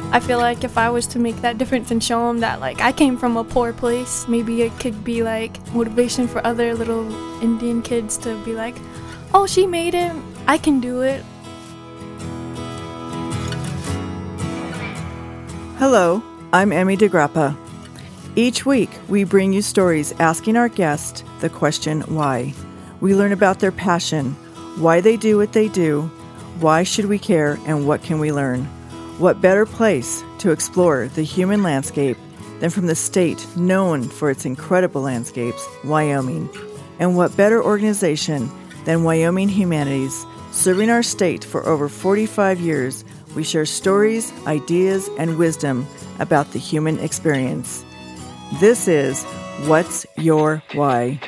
I feel like if I was to make that difference and show them that, like, I came from a poor place, maybe it could be, like, motivation for other little Indian kids to be like, oh, she made it, I can do it. Hello, I'm Emmy DeGrappa. Each week, we bring you stories asking our guests the question, why? We learn about their passion, why they do what they do, why should we care, and what can we learn? What better place to explore the human landscape than from the state known for its incredible landscapes, Wyoming? And what better organization than Wyoming Humanities? Serving our state for over 45 years, we share stories, ideas, and wisdom about the human experience. This is What's Your Why?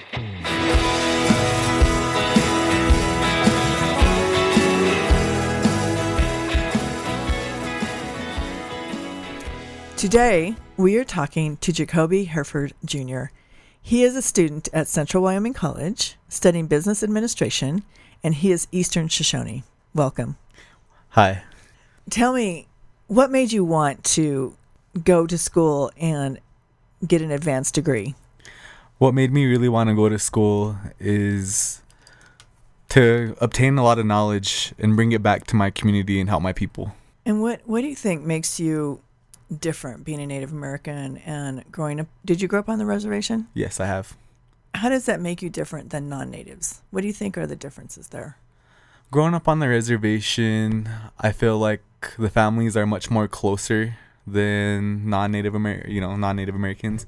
Today, we are talking to Jacoby Hereford Jr. He is a student at Central Wyoming College, studying business administration, and he is Eastern Shoshone. Welcome. Hi. Tell me, what made you want to go to school and get an advanced degree? What made me really want to go to school is to obtain a lot of knowledge and bring it back to my community and help my people. And what do you think makes you different, being a Native American and growing up? Did you grow up on the reservation? Yes, I have. How does that make you different than non-natives? What do you think are the differences there? Growing up on the reservation, I feel like the families are much more closer than non-Native Americans.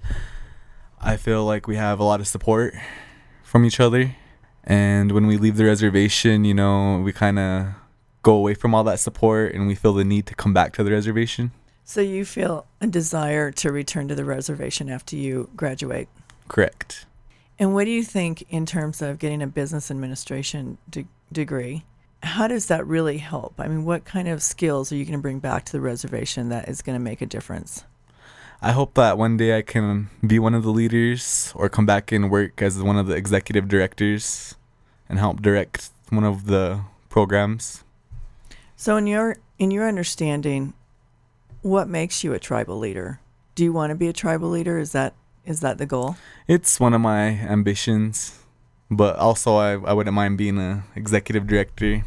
I feel like we have a lot of support from each other. And when we leave the reservation, we kind of go away from all that support and we feel the need to come back to the reservation. So you feel a desire to return to the reservation after you graduate? Correct. And what do you think in terms of getting a business administration degree? How does that really help? I mean, what kind of skills are you going to bring back to the reservation that is going to make a difference? I hope that one day I can be one of the leaders or come back and work as one of the executive directors and help direct one of the programs. So in your understanding, what makes you a tribal leader? Do you want to be a tribal leader? Is that the goal? It's one of my ambitions, but also I wouldn't mind being an executive director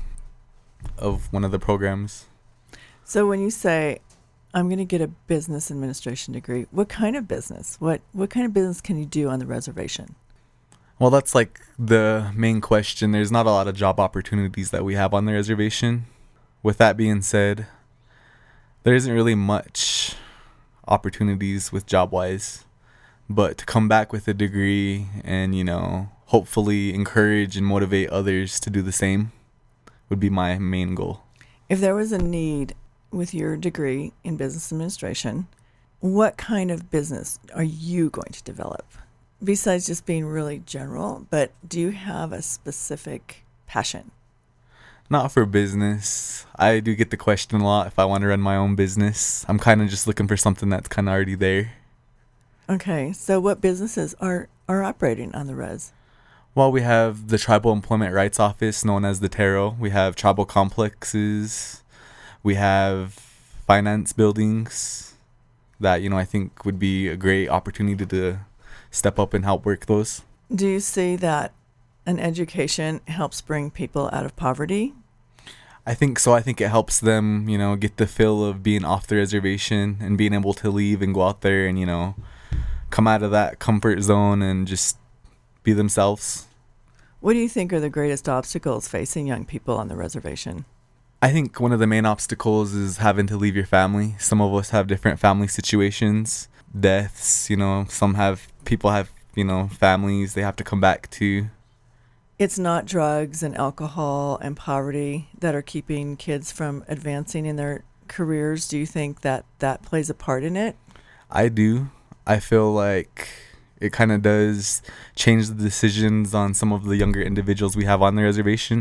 of one of the programs. So when you say, I'm going to get a business administration degree, what kind of business? What kind of business can you do on the reservation? Well, that's like the main question. There's not a lot of job opportunities that we have on the reservation. With that being said, there isn't really much opportunities with job-wise. But to come back with a degree and, hopefully encourage and motivate others to do the same would be my main goal. If there was a need with your degree in business administration, what kind of business are you going to develop? Besides just being really general, but do you have a specific passion? Not for business. I do get the question a lot if I want to run my own business. I'm kind of just looking for something that's kind of already there. Okay, so what businesses are operating on the res? Well, we have the Tribal Employment Rights Office, known as the TARO. We have tribal complexes. We have finance buildings that, I think would be a great opportunity to step up and help work those. Do you see that an education helps bring people out of poverty? I think so. I think it helps them, get the feel of being off the reservation and being able to leave and go out there and, come out of that comfort zone and just be themselves. What do you think are the greatest obstacles facing young people on the reservation? I think one of the main obstacles is having to leave your family. Some of us have different family situations, deaths, people have, families they have to come back to. It's not drugs and alcohol and poverty that are keeping kids from advancing in their careers. Do you think that plays a part in it? I do. I feel like it kind of does change the decisions on some of the younger individuals we have on the reservation.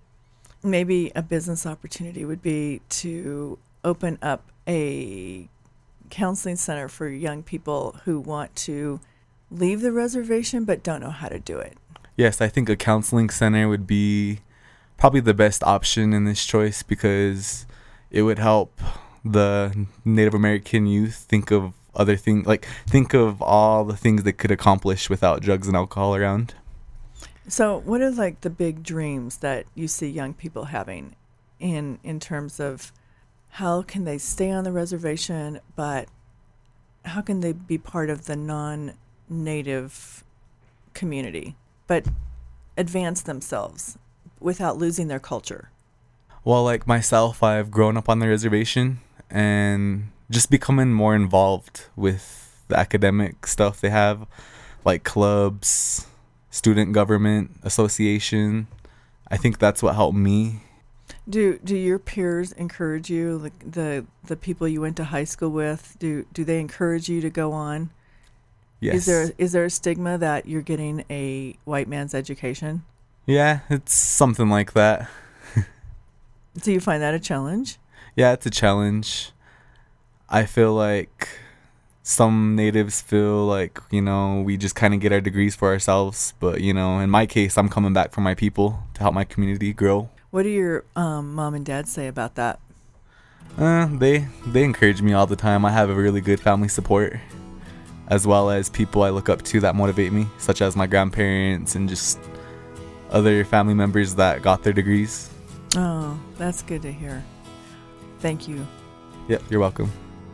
Maybe a business opportunity would be to open up a counseling center for young people who want to leave the reservation but don't know how to do it. Yes, I think a counseling center would be probably the best option in this choice because it would help the Native American youth think of other things, like think of all the things they could accomplish without drugs and alcohol around. So what are like the big dreams that you see young people having in terms of how can they stay on the reservation, but how can they be part of the non-native community, but advance themselves without losing their culture? Well, like myself, I've grown up on the reservation and just becoming more involved with the academic stuff they have, like clubs, student government association. I think that's what helped me. Do your peers encourage you, like the people you went to high school with, do they encourage you to go on? Yes. Is there a stigma that you're getting a white man's education? Yeah, it's something like that. Do you find that a challenge? Yeah, it's a challenge. I feel like some natives feel like, we just kind of get our degrees for ourselves. But, in my case, I'm coming back for my people to help my community grow. What do your mom and dad say about that? They encourage me all the time. I have a really good family support, as well as people I look up to that motivate me, such as my grandparents and just other family members that got their degrees. Oh, that's good to hear. Thank you. Yep, you're welcome.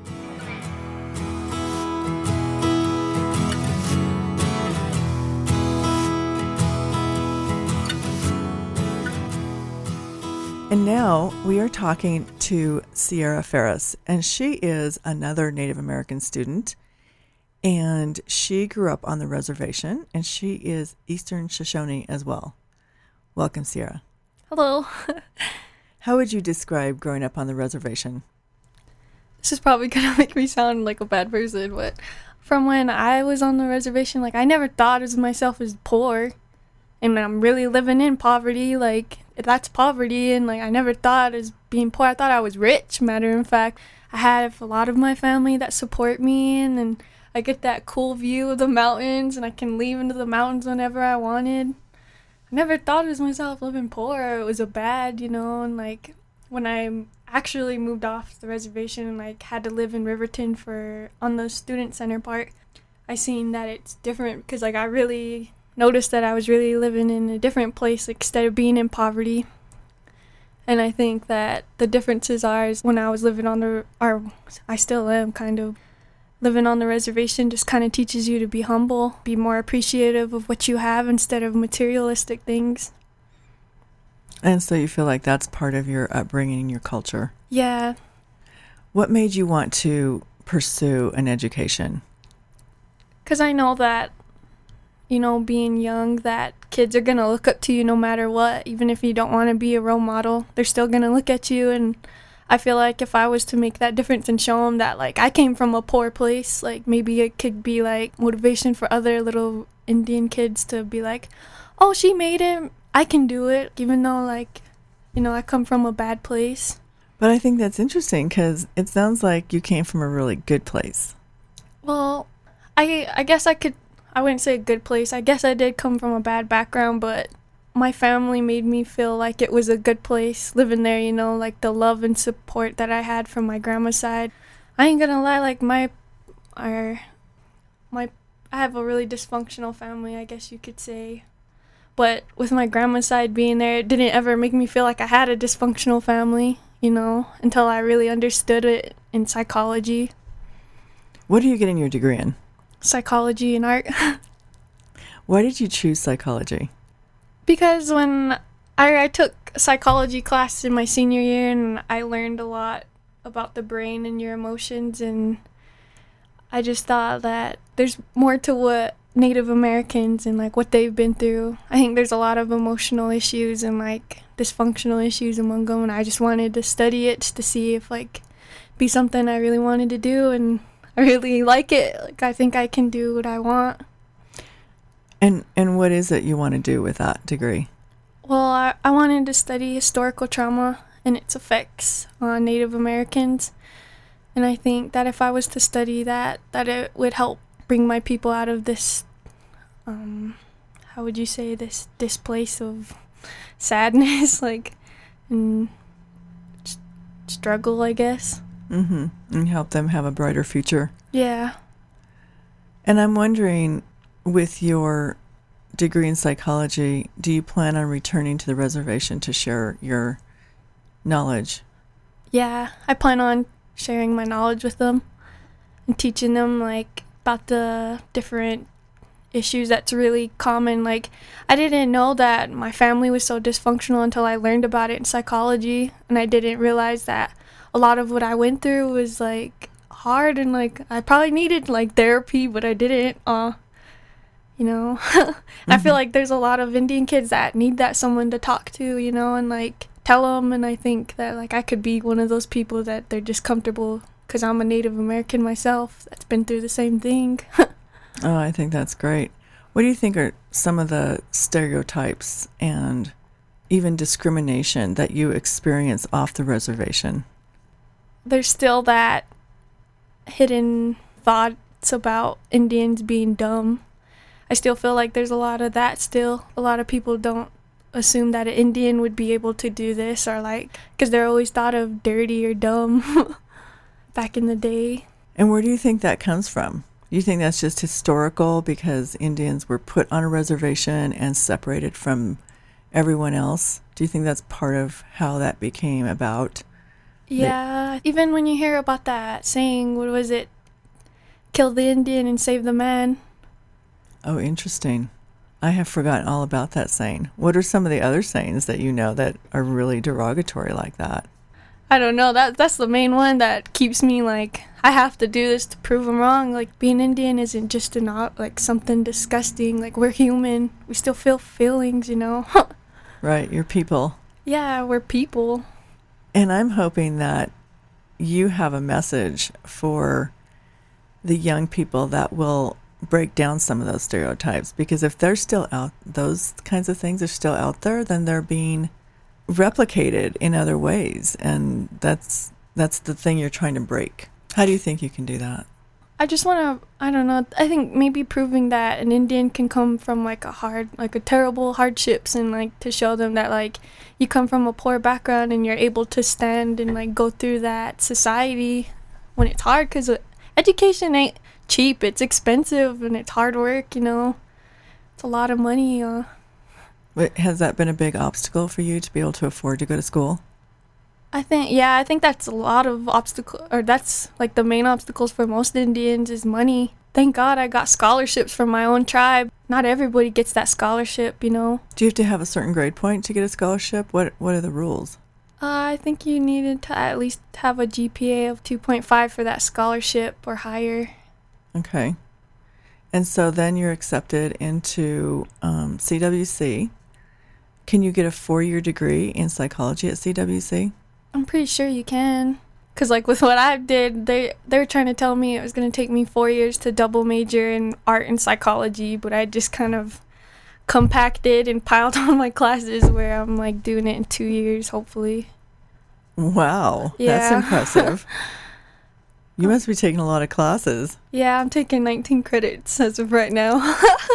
And now we are talking to Sierra Ferris, and she is another Native American student, and she grew up on the reservation, and she is Eastern Shoshone as well. Welcome, Sierra. Hello. How would you describe growing up on the reservation? This is probably going to make me sound like a bad person, but from when I was on the reservation, like, I never thought of myself as poor. And I'm really living in poverty, like, that's poverty. And, like, I never thought as being poor. I thought I was rich, matter of fact. I have a lot of my family that support me, and then I get that cool view of the mountains, and I can leave into the mountains whenever I wanted. I never thought of myself living poor. It was a bad, and, like, when I actually moved off the reservation and, like, had to live in Riverton on the student center part, I seen that it's different because, like, I really noticed that I was really living in a different place instead of being in poverty. And I think that the differences are is when I was living I still am kind of, living on the reservation just kind of teaches you to be humble, be more appreciative of what you have instead of materialistic things. And so you feel like that's part of your upbringing and your culture? Yeah. What made you want to pursue an education? Because I know that, being young, that kids are going to look up to you no matter what. Even if you don't want to be a role model, they're still going to look at you. And I feel like if I was to make that difference and show them that, like, I came from a poor place, like, maybe it could be, like, motivation for other little Indian kids to be like, oh, she made it, I can do it, even though, like, I come from a bad place. But I think that's interesting because it sounds like you came from a really good place. Well, I guess I wouldn't say a good place. I guess I did come from a bad background, but my family made me feel like it was a good place living there, like the love and support that I had from my grandma's side. I ain't gonna lie, like I have a really dysfunctional family, I guess you could say. But with my grandma's side being there, it didn't ever make me feel like I had a dysfunctional family, until I really understood it in psychology. What are you getting your degree in? Psychology and art. Why did you choose psychology? Because when I took psychology class in my senior year, and I learned a lot about the brain and your emotions, and I just thought that there's more to what Native Americans and, like, what they've been through. I think there's a lot of emotional issues and, like, dysfunctional issues among them, and I just wanted to study it just to see if, like, be something I really wanted to do, and I really like it. Like, I think I can do what I want. And what is it you want to do with that degree? Well, I wanted to study historical trauma and its effects on Native Americans. And I think that if I was to study that it would help bring my people out of this, how would you say, this place of sadness, like, and struggle, I guess. And help them have a brighter future. Yeah. And I'm wondering, with your degree in psychology, do you plan on returning to the reservation to share your knowledge? Yeah, I plan on sharing my knowledge with them and teaching them like about the different issues that's really common. Like, I didn't know that my family was so dysfunctional until I learned about it in psychology, and I didn't realize that a lot of what I went through was like hard, and like I probably needed like therapy, but I didn't. You know, I feel like there's a lot of Indian kids that need that someone to talk to, you know, and like tell them. And I think that like I could be one of those people that they're just comfortable because I'm a Native American myself that's been through the same thing. Oh, I think that's great. What do you think are some of the stereotypes and even discrimination that you experience off the reservation? There's still that hidden thoughts about Indians being dumb. I still feel like there's a lot of that still. A lot of people don't assume that an Indian would be able to do this, or like, because they're always thought of dirty or dumb back in the day. And where do you think that comes from? Do you think that's just historical because Indians were put on a reservation and separated from everyone else? Do you think that's part of how that became about? Yeah, even when you hear about that saying, what was it? Kill the Indian and save the man. Oh, interesting. I have forgotten all about that saying. What are some of the other sayings that you know that are really derogatory like that? I don't know. That's the main one that keeps me like, I have to do this to prove them wrong. Like, being Indian isn't just like something disgusting. Like, we're human. We still feel feelings, you know? Right, you're people. Yeah, we're people. And I'm hoping that you have a message for the young people that will break down some of those stereotypes, because if they're still out, those kinds of things are still out there, then they're being replicated in other ways, and that's the thing you're trying to break. How do you think you can do that? I just want to, I don't know, I think maybe proving that an Indian can come from like a terrible hardships, and like to show them that like you come from a poor background and you're able to stand and like go through that society when it's hard, because education ain't cheap. It's expensive and it's hard work, you know. It's a lot of money. But has that been a big obstacle for you to be able to afford to go to school? I think that's a lot of obstacle, or that's like the main obstacles for most Indians is money. Thank God I got scholarships from my own tribe. Not everybody gets that scholarship, you know. Do you have to have a certain grade point to get a scholarship? What are the rules? I think you needed to at least have a GPA of 2.5 for that scholarship or higher. Okay. And so then you're accepted into CWC. Can you get a 4-year degree in psychology at CWC? I'm pretty sure you can. Because, like, with what I did, they were trying to tell me it was going to take me 4 years to double major in art and psychology, but I just kind of compacted and piled on my classes where I'm, like, doing it in 2 years, hopefully. Wow. Yeah. That's impressive. You must be taking a lot of classes. Yeah, I'm taking 19 credits as of right now.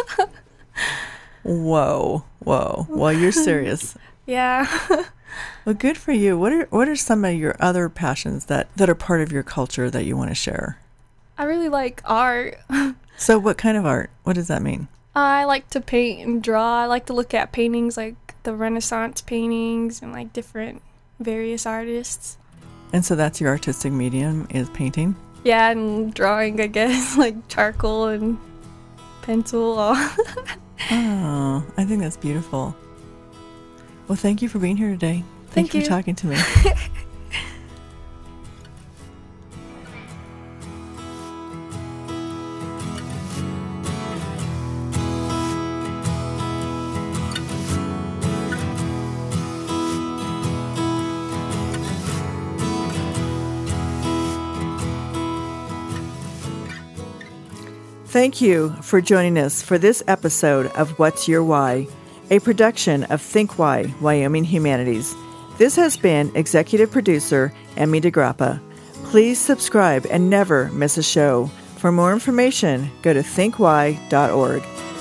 Whoa. Well, you're serious. Yeah. Well, good for you. What are some of your other passions that are part of your culture that you want to share? I really like art. So what kind of art? What does that mean? I like to paint and draw. I like to look at paintings like the Renaissance paintings and like different various artists. And so that's your artistic medium, is painting? Yeah, and drawing, I guess, like charcoal and pencil. Oh, I think that's beautiful. Well, thank you for being here today. Thank you for talking to me. Thank you for joining us for this episode of What's Your Why, a production of Think Why, Wyoming Humanities. This has been executive producer Emmy DeGrappa. Please subscribe and never miss a show. For more information, go to thinkwhy.org.